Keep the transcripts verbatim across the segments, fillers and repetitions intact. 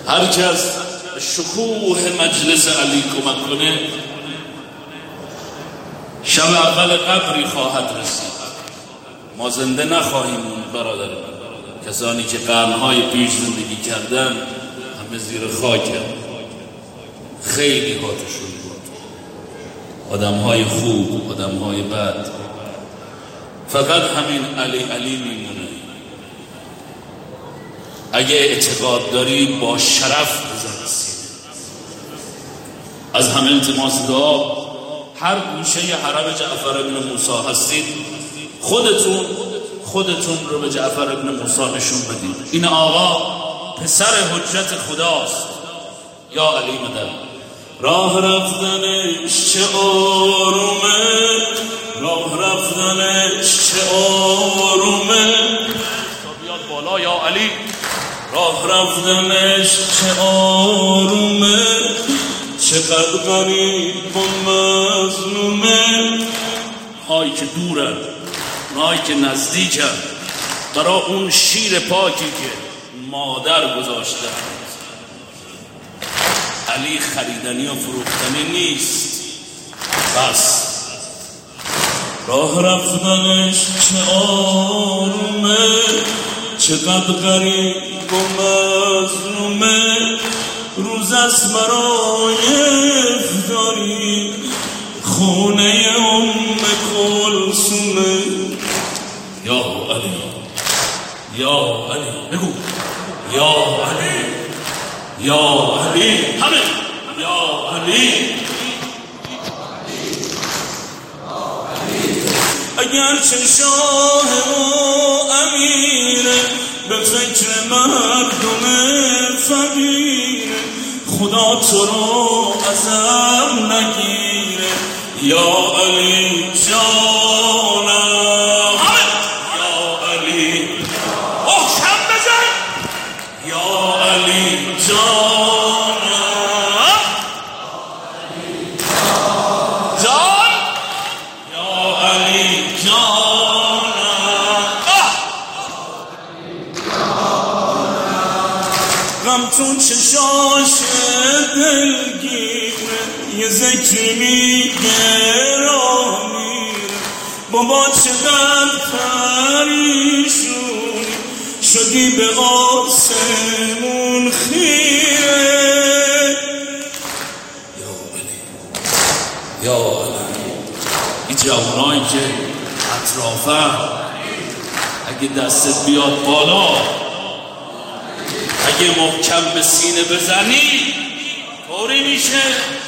هر کس شکوه مجلس علی کمک کنه شب اول قبری خواهد رسید. ما زنده نخواهیم موند برادر. کسانی که قرنهای پیش زندگی کردن همه زیر خاکن. خیلی هاتشون بود، آدمهای خوب، آدمهای بد. فقط همین علی علی میمونه. اگه اعتقاد داری با شرف بزن سینه. از همه التماس دعا، هر گوشه حرم جعفر ابن موسی هستید خودتون خودتون رو به جعفر ابن موسی نشون بدید. این آقا پسر حجت خداست. یا علی مدد. راه رفتنش چه آرومه، راه رفتنش چه آرومه. تا بیاد بالا یا علی. راه رفتنش چه آرومه، چقدر غریب و مظلومه. هایی که دورن، هایی که نزدیکن، برای اون شیر پاکی که مادر گذاشتن. علی خریدنی و فروختنی نیست. بس راه رفتنش چه آرومه، چقدر غریب و مظلومه. روز است برای افطاری خونه ام کلثومه. یا علی یا علی بگو یا علی یا علی همه یا علی. اگر چه شاه و امیره به فکر مردم فقیره، خدا تو رو ازم نگیره. یا علی جانم، یا علی محکم بزن. یا علی جانم، جان یا علی جانم. غم تو چشاش دلگیره، یه ذکر میگه راه میره. بابا چقدر پریشونی شدی به آسمون خیره. یا علی یا علی. این جوانایی که اطرافم اگه دستت بیاد بالا، اگه محکم به سینه بزنی طوری میشه.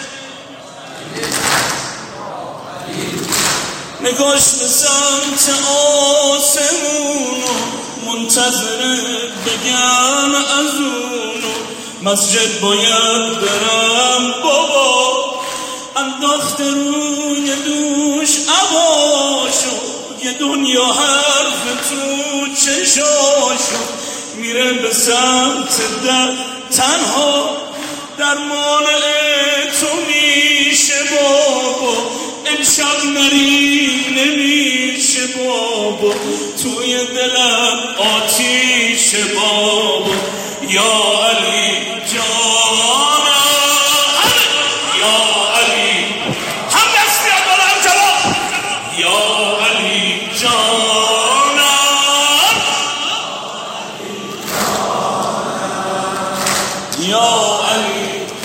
نگاش به سمت آسمونو، منتظره بگم از اونو. مسجد باید برم بابا، انداخته روی دوش عباشو. یه دنیا حرف تو چشاشو، میره به سمت در تنها. درمان تو میشه بابا، امشب نری نمیشه بابا. توی دلم آتیش بابا. یا علی جانم، یا علی هم دست بیاد دارم جواب. یا علی جانم، یا علی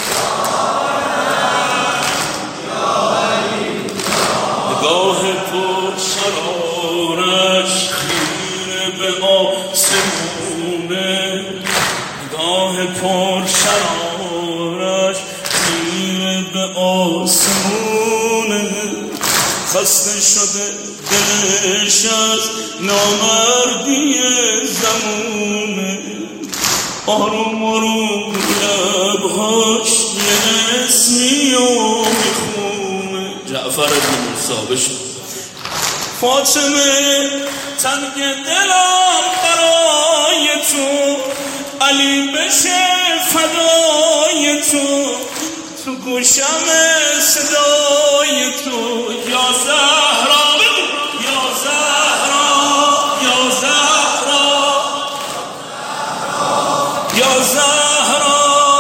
نگاه پر شرارش خیره به آسمونه. نگاه پر شرارش خیره به آسمونه. خسته شده دلش از نامردی زمونه. آروم آروم لبهاش یه اسمی و میخونه. جعفر ابن موسی بشو. فاطمه تنگ دلم برای تو، علی بشه فدای تو. تو گوشم صدای تو. یا زهرا یا زهرا یا زهرا یا زهرا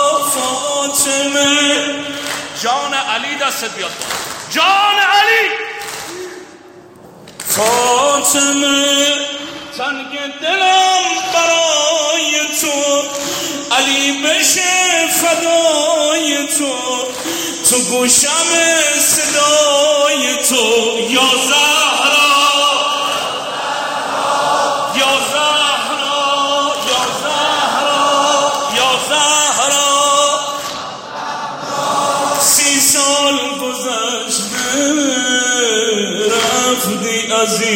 علی دست بیاد جان علی فاطمه تنگ دلم برای تو علی بشه فدای تو تو گوشم صدای تو یا زهرا یا زهرا یا زهرا یا زهرا سی سال گذشته رفتی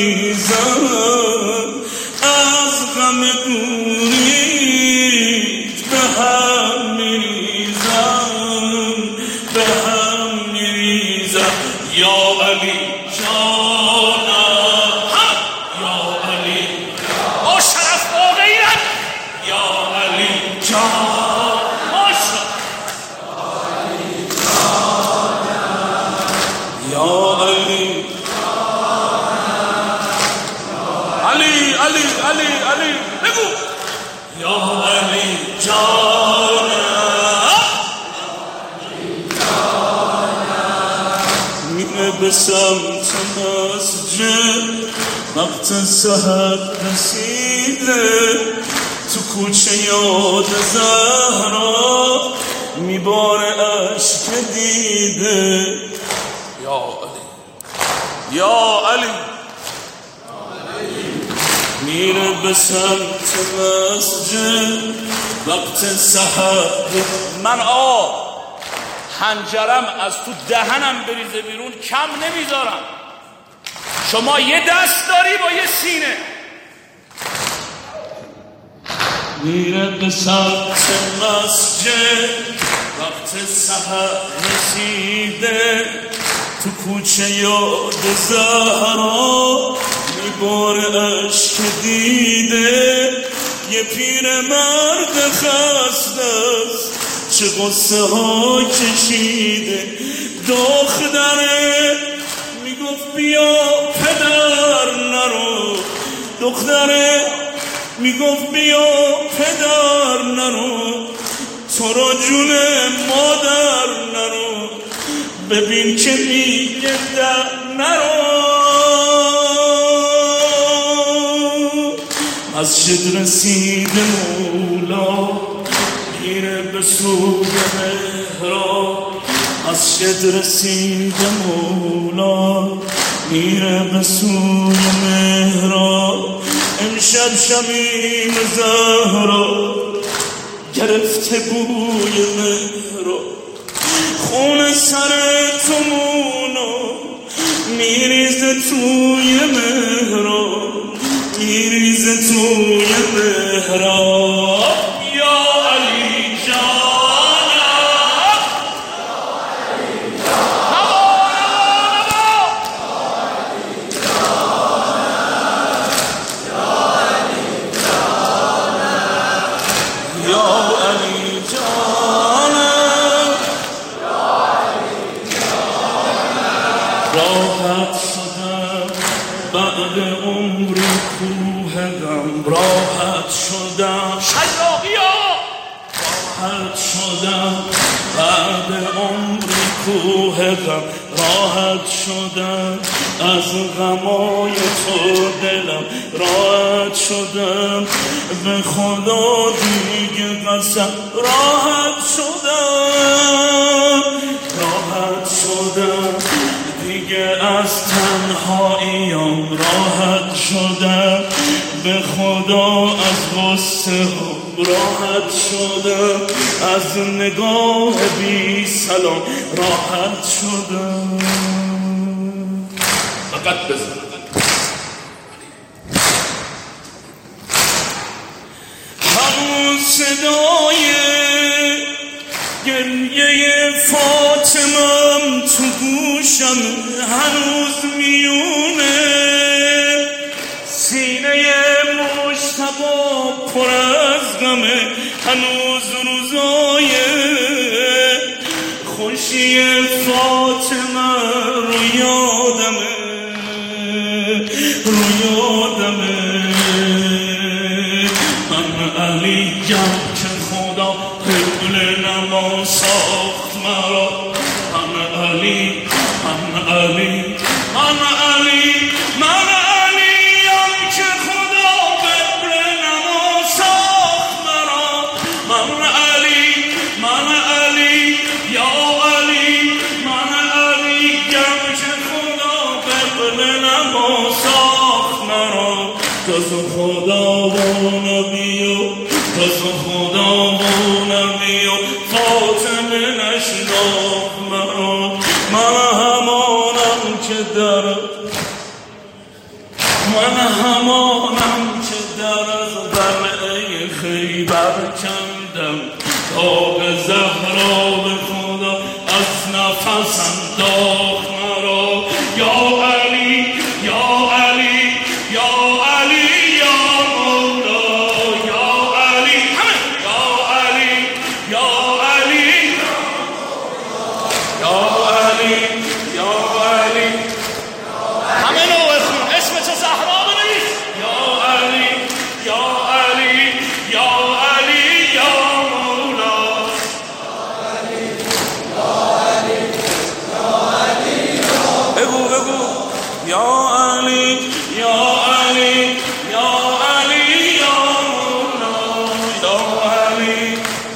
عزیزم از غم دوری به هم میریزم به هم میریزم یا علی جانم یا علی با شرف با غیرت یا علی جان یا علی علی علی علی علی بگو یا علی جانم میره به سمت مسجد وقت سحر رسیده تو کوچه یاد زهرا میباره عشق دیده یا علی یا علی میره به سمت مسجد وقت سحر من آ حنجرم از تو دهنم بریزه بیرون کم نمیذارم شما یه دست داری با یه سینه میره به سمت مسجد وقت سحر رسیده تو کوچه یاد زهرا میباره عشق دیده یه پیر مرد خسته است چه قصه ها کشیده دختره میگفت بیا پدر نرو دختره میگفت بیا پدر نرو تو را جون مادر نرو ببین که میگه در نرو مسجد رسیده مولا میره به سوی محراب مسجد رسیده مولا میره به سوی محراب امشب شمیم زهرا گرفته بوی محراب خون سر تو مونو میریزه توی محراب میریزه توی محراب یا علی جانم یا علی جانم راحت شدم بعد عمری کوه غم راحت شدم شلاقیا راحت شدم بعد عمری کوه غم راحت شدم از غمای تو دلم راحت شدم به خدا دیگه قسم راحت شدم راحت شدم دیگه از تنهاییم راحت شدم به خدا از غصه هم راحت شدم از نگاه بی سلام راحت شدم فقط بزن همون صدای گریه فاطمم تو گوشم هنوز میونه سینه مشتبا پر از غمه هنوز روزای خوشی فاطمه رو یادمه رو یادمه من علی جم که خدا قبل نما ساخت مرا من علی من علی من علی من علیم که خدا قبل نما ساخت مرا من علی من علی یا علی من علی گم که خدا قبل نما ساخت مرا جز خدا و نبی و جز خدا و نبی و فاطمه نشناخت مرا من همانم که در من همانم که در از قلعه خیبر کندم تا به زهرا به خدا از نفس انداخت مرا یا علی یا علی یا علی یا مولا یا علی همه یا علی یا علی یا علی یا علی همه نوع خون اسم تو زهرا بنویس یا علی یا علی یا علی یا مولا بگو بگو یا علی یا علی یا علی یا مولا یا علی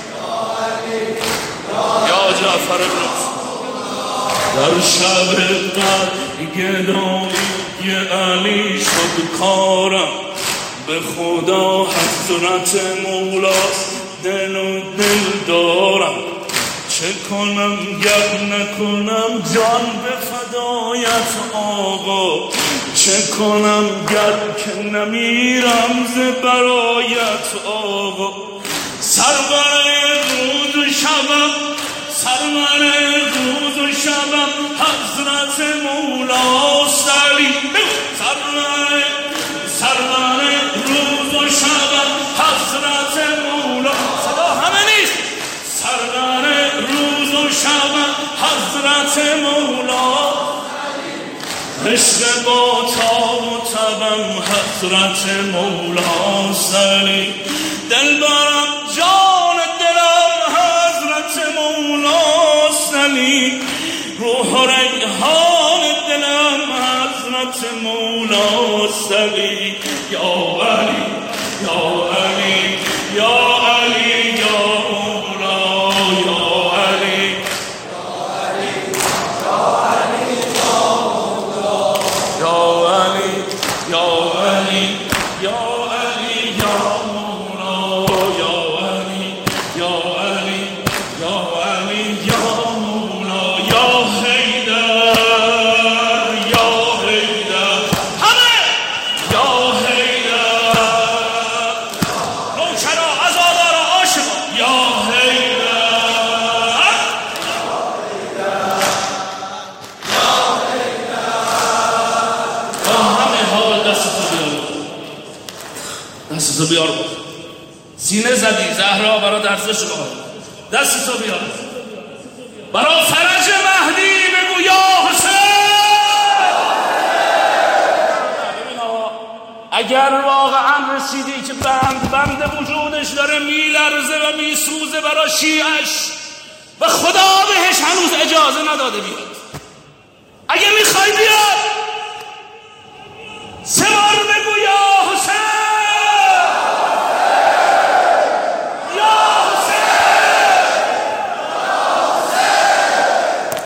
یا جعفر بن در شب قدر گدایی علی شد کارم به خدا حضرت مولاست دل و دل دارم چه کنم گر نکنم جان به فدایت آقا چه کنم گر که نمیرم ز برایت آقا سرور روز و شبم سرور روز و شبم حضرت مولاست علی سرور سرور روز و شبم حضرت مولا صدا همه نیست سرور روز و شبم حضرت مولا عشق با تاب و تبم حضرت مولاست علی دل برم جان دلم حضرت مولاست علی روح ریحان دلم حضرت مولاست علی یا علی یا علی یا علی یا مولا یا علی یا علی یا علی یا علی یا مولا یا علی یا علی یا علی یا مولا یا حیدر یا حیدر همه یا حیدر نوکرا عزادار عاشقا یا حیدر همه حال دستتو بیار دستتو بیار سینه زدی زهرا برا درزش کن دستتو بیار برا فرج مهدی بگو یا حسین ببین آقا اگر واقعا رسیدی که بند بند وجودش داره میلرزه و میسوزه برا شیعش و خدا بهش هنوز اجازه نداده بیاد اگه میخوای بیاد سه بار بگو یا